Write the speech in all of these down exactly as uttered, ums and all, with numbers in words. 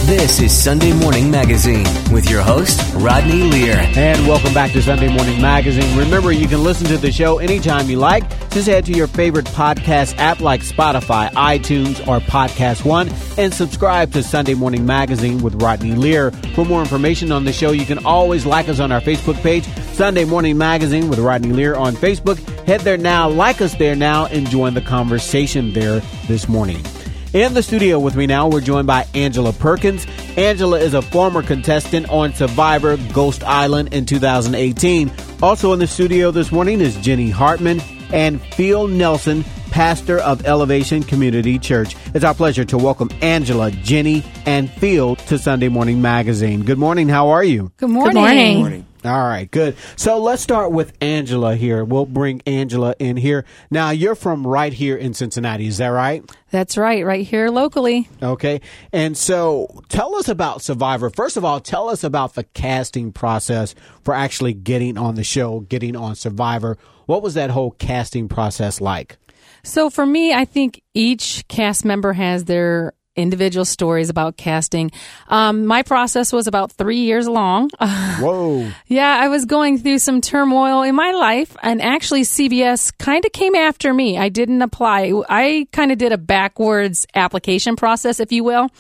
This is Sunday Morning Magazine with your host, Rodney Lear. And welcome back to Sunday Morning Magazine. Remember, you can listen to the show anytime you like. Just head to your favorite podcast app like Spotify, iTunes, or Podcast One and subscribe to Sunday Morning Magazine with Rodney Lear. For more information on the show, you can always like us on our Facebook page, Sunday Morning Magazine with Rodney Lear on Facebook. Head there now, like us there now, and join the conversation there this morning. In the studio with me now, we're joined by Angela Perkins. Angela is a former contestant on Survivor Ghost Island in two thousand eighteen. Also in the studio this morning is Jenny Hartman and Phil Nelson, pastor of Elevation Community Church. It's our pleasure to welcome Angela, Jenny, and Phil to Sunday Morning Magazine. Good morning. How are you? Good morning. Good morning. Good morning. All right, good. So let's start with Angela here. We'll bring Angela in here. Now, you're from right here in Cincinnati, is that right? That's right, right here locally. Okay. And so tell us about Survivor. First of all, tell us about the casting process for actually getting on the show, getting on Survivor. What was that whole casting process like? So for me, I think each cast member has their individual stories about casting. Um, my process was about three years long. Whoa. Yeah, I was going through some turmoil in my life, and actually C B S kind of came after me. I didn't apply. I kind of did a backwards application process, if you will.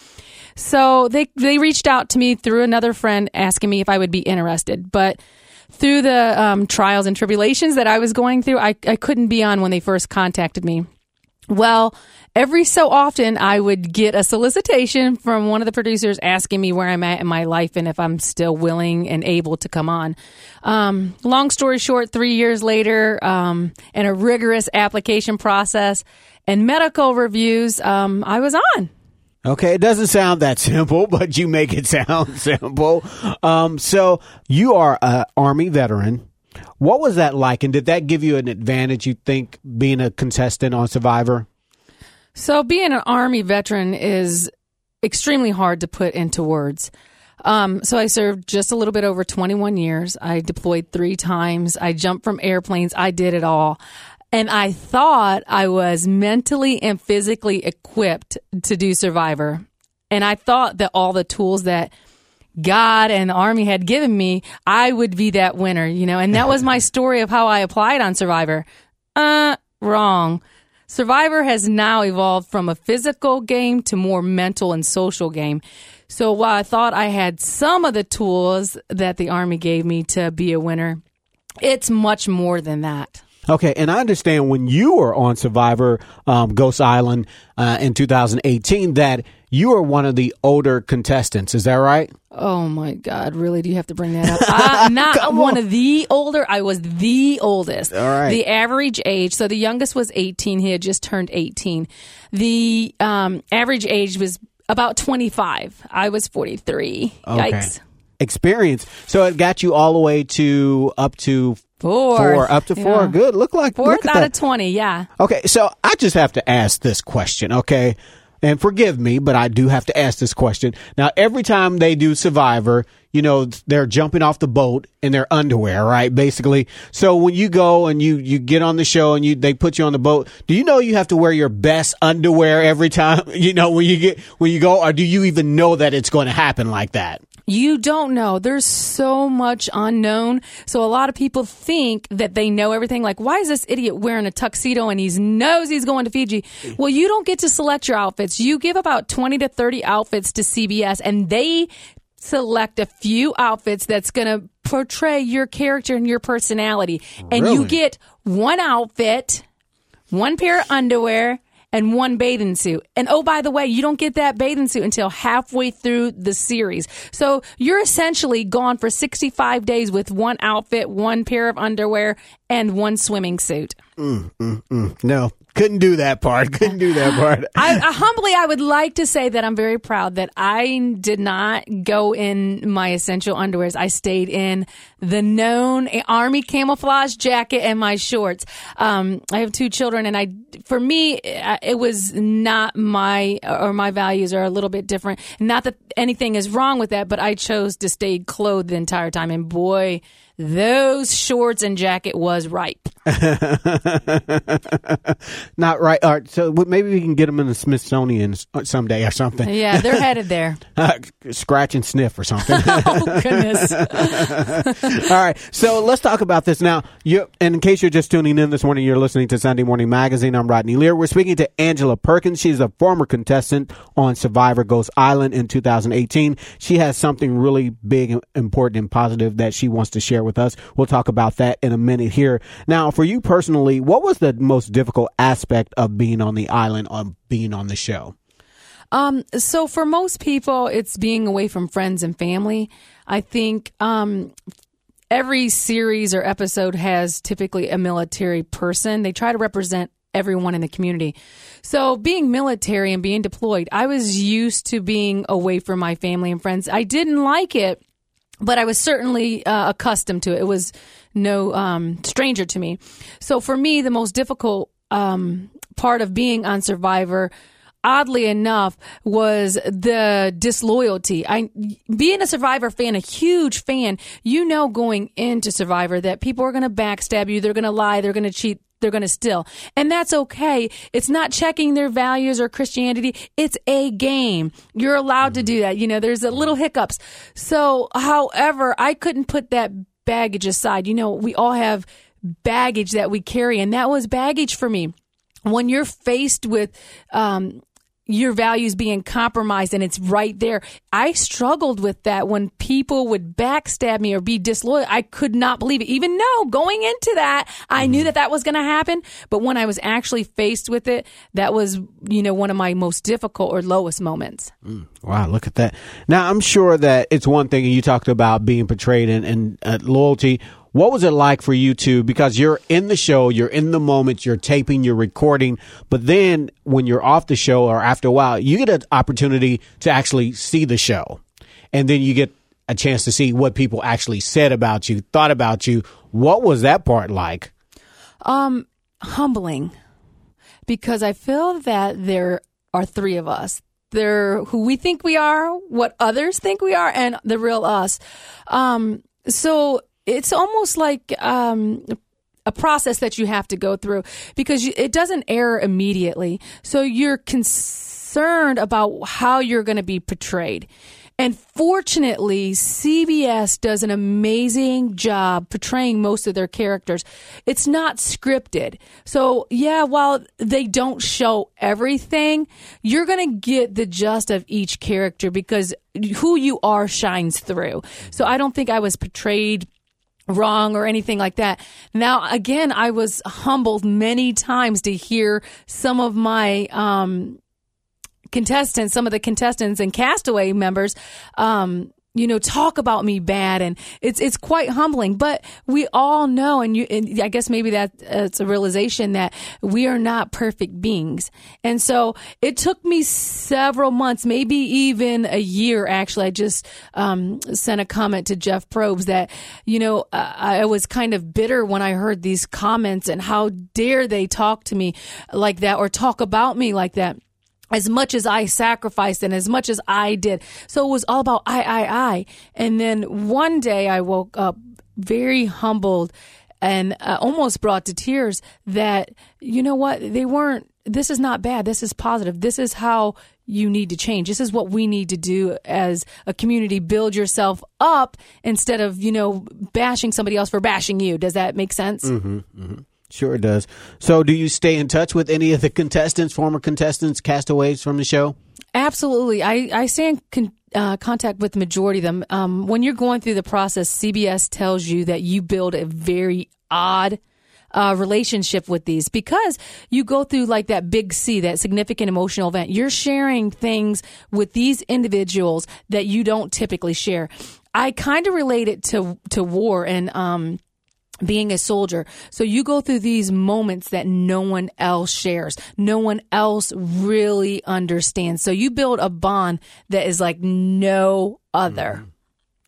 So they they reached out to me through another friend asking me if I would be interested. But through the um, trials and tribulations that I was going through, I, I couldn't be on when they first contacted me. Well, every so often I would get a solicitation from one of the producers asking me where I'm at in my life and if I'm still willing and able to come on. Um, long story short, three years later, um, and a rigorous application process and medical reviews, um, I was on. Okay, it doesn't sound that simple, but you make it sound simple. Um, so you are an Army veteran. What was that like, and did that give you an advantage, you think, being a contestant on Survivor? So being an Army veteran is extremely hard to put into words. Um, so I served just a little bit over twenty-one years. I deployed three times. I jumped from airplanes. I did it all. And I thought I was mentally and physically equipped to do Survivor. And I thought that all the tools that God and the Army had given me, I would be that winner, you know, and that was my story of how I applied on Survivor. Uh, wrong. Survivor has now evolved from a physical game to more mental and social game. So while I thought I had some of the tools that the Army gave me to be a winner, it's much more than that. Okay, and I understand when you were on Survivor um, Ghost Island uh, in two thousand eighteen that you were one of the older contestants. Is that right? Oh, my God. Really? Do you have to bring that up? uh, not one of the older. I was the oldest. All right. The average age. So the youngest was eighteen. He had just turned eighteen. The um, average age was about twenty-five. I was forty-three. Okay. Yikes. Experience. So it got you all the way to up to Four. Four. Up to four. Yeah. Good. Look like Fourth look at out that. of twenty, yeah. Okay, so I just have to ask this question, okay? And forgive me, but I do have to ask this question. Now, every time they do Survivor, you know, they're jumping off the boat in their underwear, right? Basically. So when you go and you, you get on the show and you they put you on the boat, do you know you have to wear your best underwear every time, you know, when you get when you go, or do you even know that it's going to happen like that? You don't know. There's so much unknown. So a lot of people think that they know everything. Like, why is this idiot wearing a tuxedo and he knows he's going to Fiji? Well, you don't get to select your outfits. You give about twenty to thirty outfits to C B S, and they select a few outfits that's going to portray your character and your personality. And Really? you get one outfit, one pair of underwear, and one bathing suit. And oh, by the way, you don't get that bathing suit until halfway through the series. So you're essentially gone for sixty-five days with one outfit, one pair of underwear, and one swimming suit. Mm, mm, mm. No, couldn't do that part. Couldn't do that part. I, I humbly, I would like to say that I'm very proud that I did not go in my essential underwears. I stayed in the known Army camouflage jacket and my shorts. Um, I have two children, and I, for me, it was not my, or my values are a little bit different. Not that anything is wrong with that, but I chose to stay clothed the entire time. And boy, those shorts and jacket was ripe. Not right. All right. So maybe we can get them in the Smithsonian someday or something. Yeah, they're headed there. Uh, scratch and sniff or something. Oh, goodness. All right. So let's talk about this now. You, and in case you're just tuning in this morning, you're listening to Sunday Morning Magazine. I'm Rodney Lear. We're speaking to Angela Perkins. She's a former contestant on Survivor Ghost Island in two thousand eighteen. She has something really big, important, and positive that she wants to share with us. We'll talk about that in a minute here. Now, for you personally, what was the most difficult aspect of being on the island, of being on the show? Um, so for most people, it's being away from friends and family. I think um, every series or episode has typically a military person. They try to represent everyone in the community. So being military and being deployed, I was used to being away from my family and friends. I didn't like it, but I was certainly uh, accustomed to it. It was no um, stranger to me. So for me, the most difficult um, part of being on Survivor, oddly enough, was the disloyalty. I, being a Survivor fan, a huge fan, you know going into Survivor that people are going to backstab you, they're going to lie, they're going to cheat, they're going to steal. And that's okay. It's not checking their values or Christianity. It's a game. You're allowed to do that. You know, there's a little hiccups. So, however, I couldn't put that baggage aside. You know, we all have baggage that we carry, and that was baggage for me. When you're faced with um, your values being compromised and it's right there, I struggled with that when people would backstab me or be disloyal. I could not believe it. Even though going into that, I knew that that was going to happen. But when I was actually faced with it, that was, you know, one of my most difficult or lowest moments. Mm, wow, look at that. Now, I'm sure that it's one thing, and you talked about being portrayed and, and uh, loyalty. What was it like for you two? Because you're in the show, you're in the moment, you're taping, you're recording, but then when you're off the show or after a while, you get an opportunity to actually see the show. And then you get a chance to see what people actually said about you, thought about you. What was that part like? Um, humbling. Because I feel that there are three of us. They're who we think we are, what others think we are, and the real us. Um, so it's almost like um, a process that you have to go through because you, it doesn't air immediately. So you're concerned about how you're going to be portrayed. And fortunately, C B S does an amazing job portraying most of their characters. It's not scripted. So, yeah, while they don't show everything, you're going to get the gist of each character because who you are shines through. So I don't think I was portrayed wrong or anything like that. Now, again, I was humbled many times to hear some of my um, contestants, some of the contestants and castaway members, um, you know, talk about me bad, and it's it's quite humbling. But we all know, and, you, and I guess maybe that uh, it's a realization that we are not perfect beings. And so it took me several months, maybe even a year. Actually, I just um, sent a comment to Jeff Probst that, you know, uh, I was kind of bitter when I heard these comments, and how dare they talk to me like that or talk about me like that. As much as I sacrificed and as much as I did. So it was all about I, I, I. And then one day I woke up very humbled and uh, almost brought to tears that, you know what, they weren't, this is not bad. This is positive. This is how you need to change. This is what we need to do as a community. Build yourself up instead of, you know, bashing somebody else for bashing you. Does that make sense? Mm-hmm, mm-hmm. Sure it does. So do you stay in touch with any of the contestants, former contestants, castaways from the show? Absolutely. I, I stay in con- uh, contact with the majority of them. Um, when you're going through the process, C B S tells you that you build a very odd uh, relationship with these because you go through like that big C, that significant emotional event. You're sharing things with these individuals that you don't typically share. I kind of relate it to, to war and, um, being a soldier. So you go through these moments that no one else shares. No one else really understands. So you build a bond that is like no other.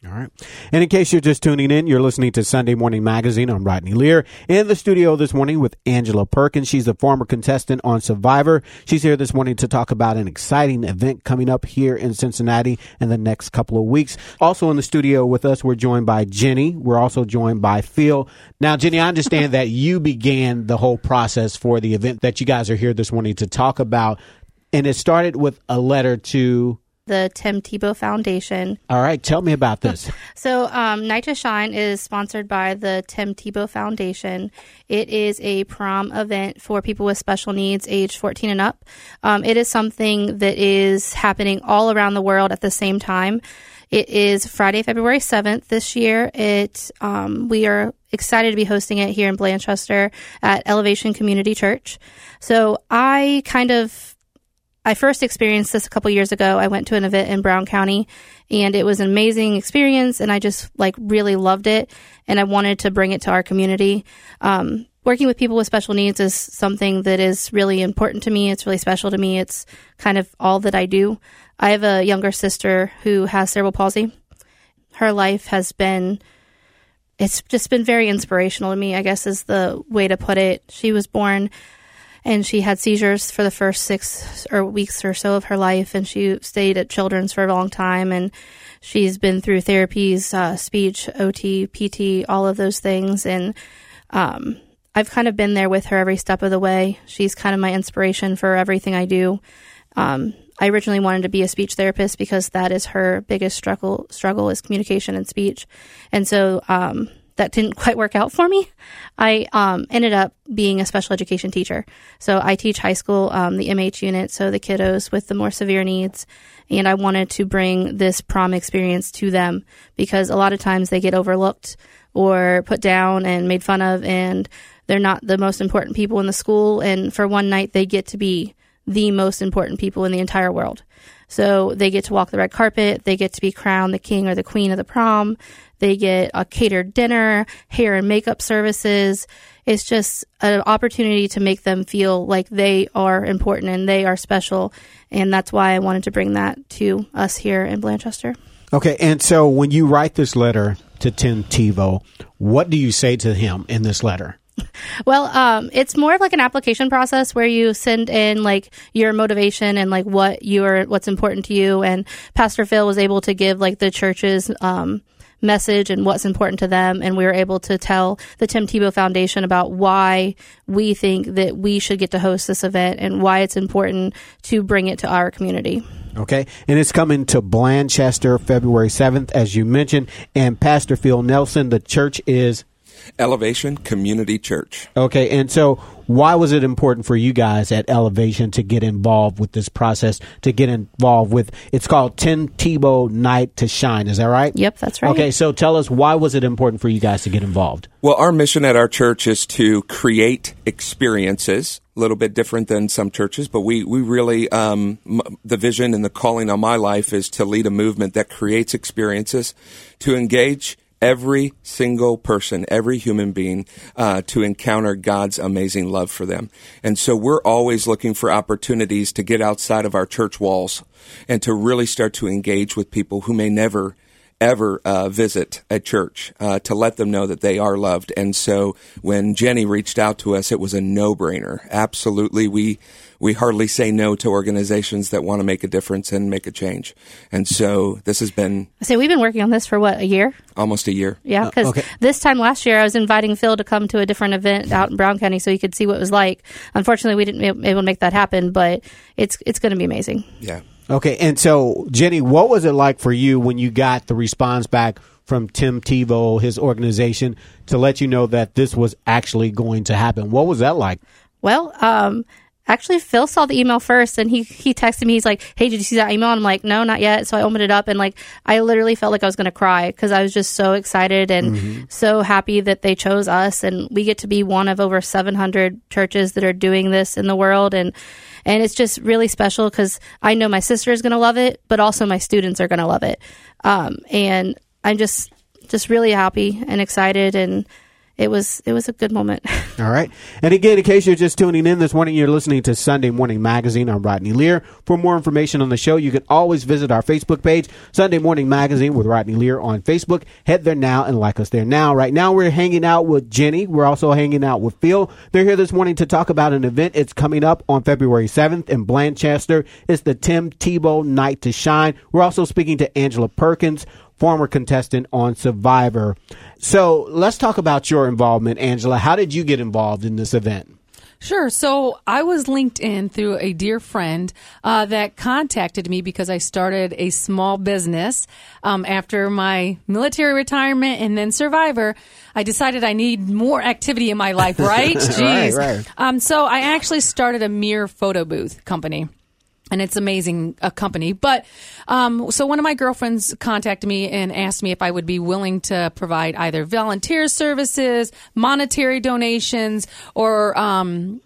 All right. And in case you're just tuning in, you're listening to Sunday Morning Magazine. I'm Rodney Lear in the studio this morning with Angela Perkins. She's a former contestant on Survivor. She's here this morning to talk about an exciting event coming up here in Cincinnati in the next couple of weeks. Also in the studio with us, we're joined by Jenny. We're also joined by Phil. Now, Jenny, I understand that you began the whole process for the event that you guys are here this morning to talk about. And it started with a letter to the Tim Tebow Foundation. All right. Tell me about this. So um, Night to Shine is sponsored by the Tim Tebow Foundation. It is a prom event for people with special needs age fourteen and up. Um, it is something that is happening all around the world at the same time. It is Friday, February seventh this year. It um, we are excited to be hosting it here in Blanchester at Elevation Community Church. So I kind of I first experienced this a couple years ago. I went to an event in Brown County, and it was an amazing experience, and I just like really loved it, and I wanted to bring it to our community. Um, working with people with special needs is something that is really important to me. It's really special to me. It's kind of all that I do. I have a younger sister who has cerebral palsy. Her life has been, it's just been very inspirational to me, I guess is the way to put it. She was born and she had seizures for the first six or weeks or so of her life, and she stayed at Children's for a long time, and she's been through therapies, uh, speech, O T, P T, all of those things, and um, I've kind of been there with her every step of the way. She's kind of my inspiration for everything I do. Um, I originally wanted to be a speech therapist because that is her biggest struggle, struggle is communication and speech, and so um that didn't quite work out for me. I um, ended up being a special education teacher. So I teach high school, um, the M H unit, so the kiddos with the more severe needs. And I wanted to bring this prom experience to them because a lot of times they get overlooked or put down and made fun of, and they're not the most important people in the school. And for one night, they get to be the most important people in the entire world. So they get to walk the red carpet. They get to be crowned the king or the queen of the prom. They get a catered dinner, hair and makeup services. It's just an opportunity to make them feel like they are important and they are special. And that's why I wanted to bring that to us here in Blanchester. Okay. And so when you write this letter to Tim Tebow, what do you say to him in this letter? Well, um, it's more of like an application process where you send in like your motivation and like what you're, what's important to you. And Pastor Phil was able to give like the church's um, message and what's important to them. And we were able to tell the Tim Tebow Foundation about why we think that we should get to host this event and why it's important to bring it to our community. Okay. And it's coming to Blanchester February seventh, as you mentioned. And Pastor Phil Nelson, the church is Elevation Community Church. Okay, and so why was it important for you guys at Elevation to get involved with this process, to get involved with, it's called Tim Tebow Night to Shine, is that right? Yep, that's right. Okay, so tell us, why was it important for you guys to get involved? Well, our mission at our church is to create experiences, a little bit different than some churches, but we, we really, um, m- the vision and the calling on my life is to lead a movement that creates experiences, to engage every single person, every human being, uh, to encounter God's amazing love for them. And so we're always looking for opportunities to get outside of our church walls and to really start to engage with people who may never ever uh, visit a church, uh, to let them know that they are loved. And so when Jenny reached out to us, it was a no-brainer. Absolutely. We we hardly say no to organizations that want to make a difference and make a change. And so this has been... So we've been working on this for, what, a year? Almost a year. Yeah, because uh, okay. This time last year, I was inviting Phil to come to a different event out in Brown County so he could see what it was like. Unfortunately, we didn't be able to make that happen, but it's it's going to be amazing. Yeah. Okay, and so, Jenny, what was it like for you when you got the response back from Tim Tebow, his organization, to let you know that this was actually going to happen? What was that like? Well, um, actually, Phil saw the email first, and he, he texted me. He's like, hey, did you see that email? And I'm like, no, not yet. So I opened it up, and like I literally felt like I was going to cry because I was just so excited and mm-hmm. so happy that they chose us, and we get to be one of over seven hundred churches that are doing this in the world. And And it's just really special because I know my sister is going to love it, but also my students are going to love it. Um, and I'm just just really happy and excited. And it was it was a good moment. All right. And again, in case you're just tuning in this morning, you're listening to Sunday Morning Magazine. I'm Rodney Lear. For more information on the show, you can always visit our Facebook page, Sunday Morning Magazine with Rodney Lear on Facebook. Head there now and like us there now. Right now, we're hanging out with Jenny. We're also hanging out with Phil. They're here this morning to talk about an event. It's coming up on February seventh in Blanchester. It's the Tim Tebow Night to Shine. We're also speaking to Angela Perkins, former contestant on Survivor. So let's talk about your involvement, Angela. How did you get involved in this event? Sure. So I was linked in through a dear friend uh, that contacted me because I started a small business um, after my military retirement and then Survivor. I decided I need more activity in my life, right? Jeez. Right, right. Um, so I actually started a Mirror photo booth company. And it's amazing, a company. But um, so one of my girlfriends contacted me and asked me if I would be willing to provide either volunteer services, monetary donations, or um,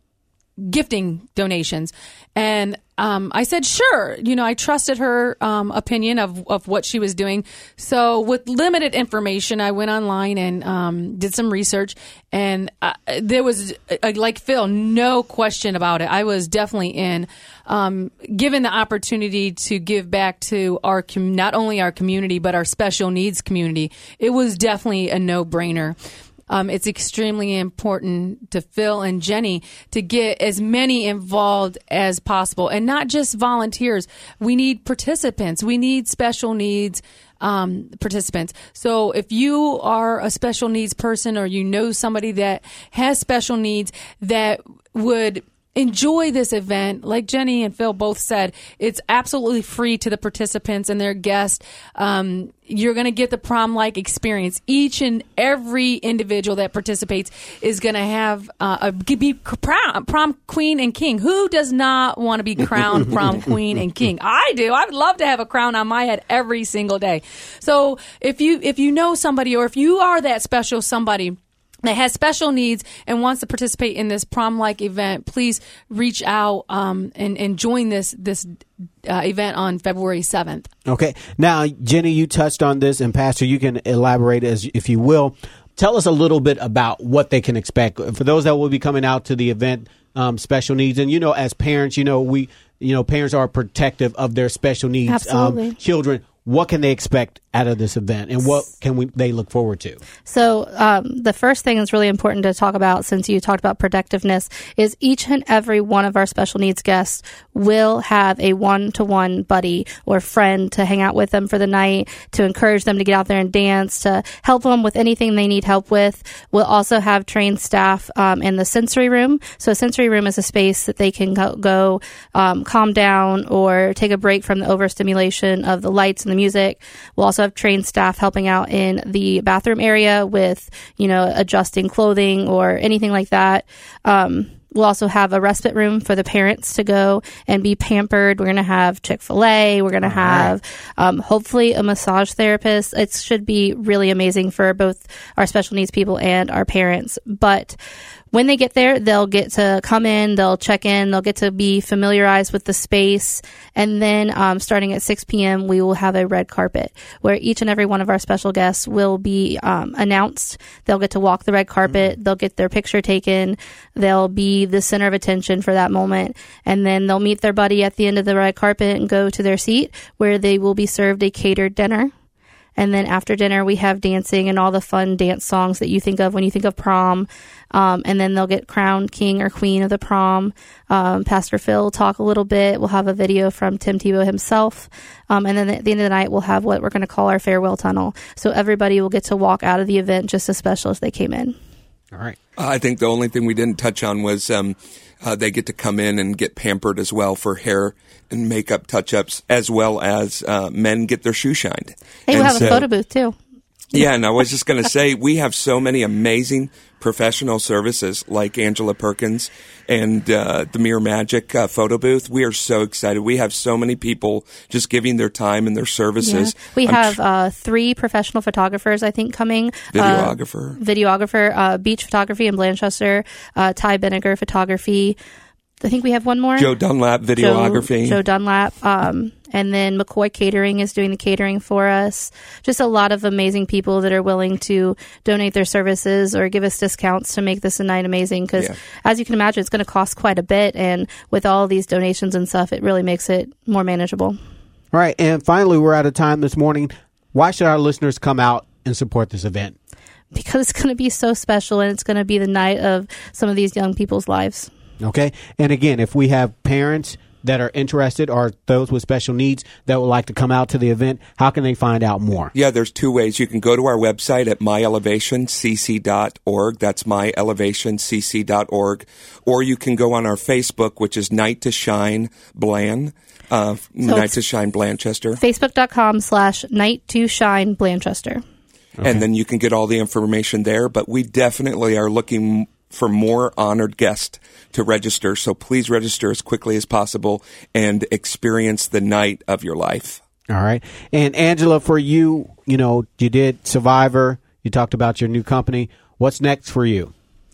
gifting donations. And um, I said, sure. You know, I trusted her um, opinion of, of what she was doing. So with limited information, I went online and um, did some research. And uh, there was, uh, like Phil, no question about it. I was definitely in. Um, given the opportunity to give back to our com- not only our community, but our special needs community, it was definitely a no-brainer. Um, it's extremely important to Phil and Jenny to get as many involved as possible, and not just volunteers. We need participants. We need special needs um, participants. So if you are a special needs person, or you know somebody that has special needs that would enjoy this event, like Jenny and Phil both said, it's absolutely free to the participants and their guests. Um, you're going to get the prom-like experience. Each and every individual that participates is going to have uh, a be prom, prom queen and king. Who does not want to be crowned prom queen and king? I do. I would love to have a crown on my head every single day. So if you if you know somebody, or if you are that special somebody that has special needs and wants to participate in this prom-like event, please reach out um, and, and join this this uh, event on February seventh. Okay. Now, Jenny, you touched on this, and Pastor, you can elaborate as if you will. Tell us a little bit about what they can expect. For those that will be coming out to the event, um, special needs, and, you know, as parents, you know, we, you know, parents are protective of their special needs Absolutely. um, children. What can they expect out of this event, and what can we they look forward to? So um, the first thing that's really important to talk about, since you talked about protectiveness, is each and every one of our special needs guests will have a one-to-one buddy or friend to hang out with them for the night, to encourage them to get out there and dance, to help them with anything they need help with. We'll also have trained staff um, in the sensory room. So a sensory room is a space that they can go, go um, calm down or take a break from the overstimulation of the lights and the music. We'll also have trained staff helping out in the bathroom area with, you know, adjusting clothing or anything like that. Um, We'll also have a respite room for the parents to go and be pampered. We're going to have Chick-fil-A. We're going to have um, hopefully a massage therapist. It should be really amazing for both our special needs people and our parents. But when they get there, they'll get to come in, they'll check in, they'll get to be familiarized with the space. And then um, starting at six p.m., we will have a red carpet where each and every one of our special guests will be um, announced. They'll get to walk the red carpet. Mm-hmm. They'll get their picture taken. They'll be the center of attention for that moment. And then they'll meet their buddy at the end of the red carpet and go to their seat, where they will be served a catered dinner. And then after dinner, we have dancing and all the fun dance songs that you think of when you think of prom. Um, and then they'll get crowned king or queen of the prom. Um, Pastor Phil will talk a little bit. We'll have a video from Tim Tebow himself. Um, and then at the end of the night, we'll have what we're going to call our farewell tunnel. So everybody will get to walk out of the event just as special as they came in. All right. I think the only thing we didn't touch on was um, uh, they get to come in and get pampered as well for hair and makeup touch-ups, as well as uh, men get their shoe shined. They will and have so, a photo booth, too. Yeah, and I was just going to say, we have so many amazing professional services like Angela Perkins and uh, the Mirror Magic uh, photo booth. We are so excited. We have so many people just giving their time and their services. Yeah. We I'm have tr- uh, three professional photographers, I think, coming. Videographer. Uh, videographer, uh, Beach Photography in Blanchester, uh, Ty Benniger Photography. I think we have one more. Joe Dunlap Videography. Joe, Joe Dunlap. Um, and then McCoy Catering is doing the catering for us. Just a lot of amazing people that are willing to donate their services or give us discounts to make this a night amazing. Because Yeah. as you can imagine, it's going to cost quite a bit. And with all these donations and stuff, it really makes it more manageable. All right. And finally, we're out of time this morning. Why should our listeners come out and support this event? Because it's going to be so special and it's going to be the night of some of these young people's lives. Okay. And again, if we have parents that are interested or those with special needs that would like to come out to the event, how can they find out more? Yeah, there's two ways. You can go to our website at my elevation c c dot org. That's my elevation c c dot org. Or you can go on our Facebook, which is Night to Shine Blan, uh, So Night it's to Shine Blanchester. Facebook.com slash Night to Shine Blanchester. Okay. And then you can get all the information there. But we definitely are looking for more honored guests to register. So please register as quickly as possible and experience the night of your life. All right. And Angela, for you, you know, you did Survivor. You talked about your new company. What's next for you?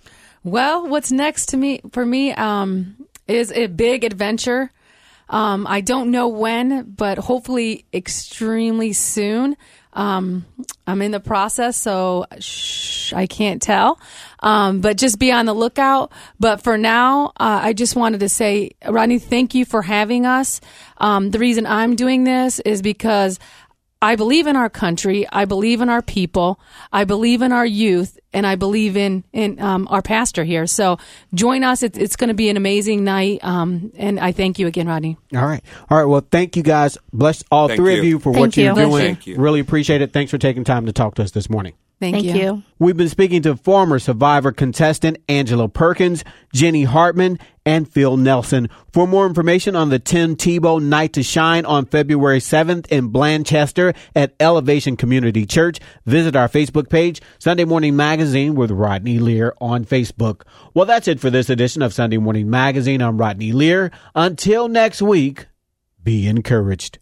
Well, what's next to me for me um, is a big adventure. Um, I don't know when, but hopefully extremely soon. Um, I'm in the process, so shh, I can't tell. Um, but just be on the lookout. But for now, uh, I just wanted to say, Rodney, thank you for having us. Um, the reason I'm doing this is because I believe in our country. I believe in our people. I believe in our youth, and I believe in in um, our pastor here. So join us. It's, it's going to be an amazing night. Um, and I thank you again, Rodney. All right. All right. Well, thank you guys. Bless all Thank three you. of you for Thank what you. you're doing. Thank you. Really appreciate it. Thanks for taking time to talk to us this morning. Thank, Thank you. you. We've been speaking to former Survivor contestant Angela Perkins, Jenny Hartman, and Phil Nelson. For more information on the Tim Tebow Night to Shine on February seventh in Blanchester at Elevation Community Church, visit our Facebook page, Sunday Morning Magazine with Rodney Lear on Facebook. Well, that's it for this edition of Sunday Morning Magazine. I'm Rodney Lear. Until next week, be encouraged.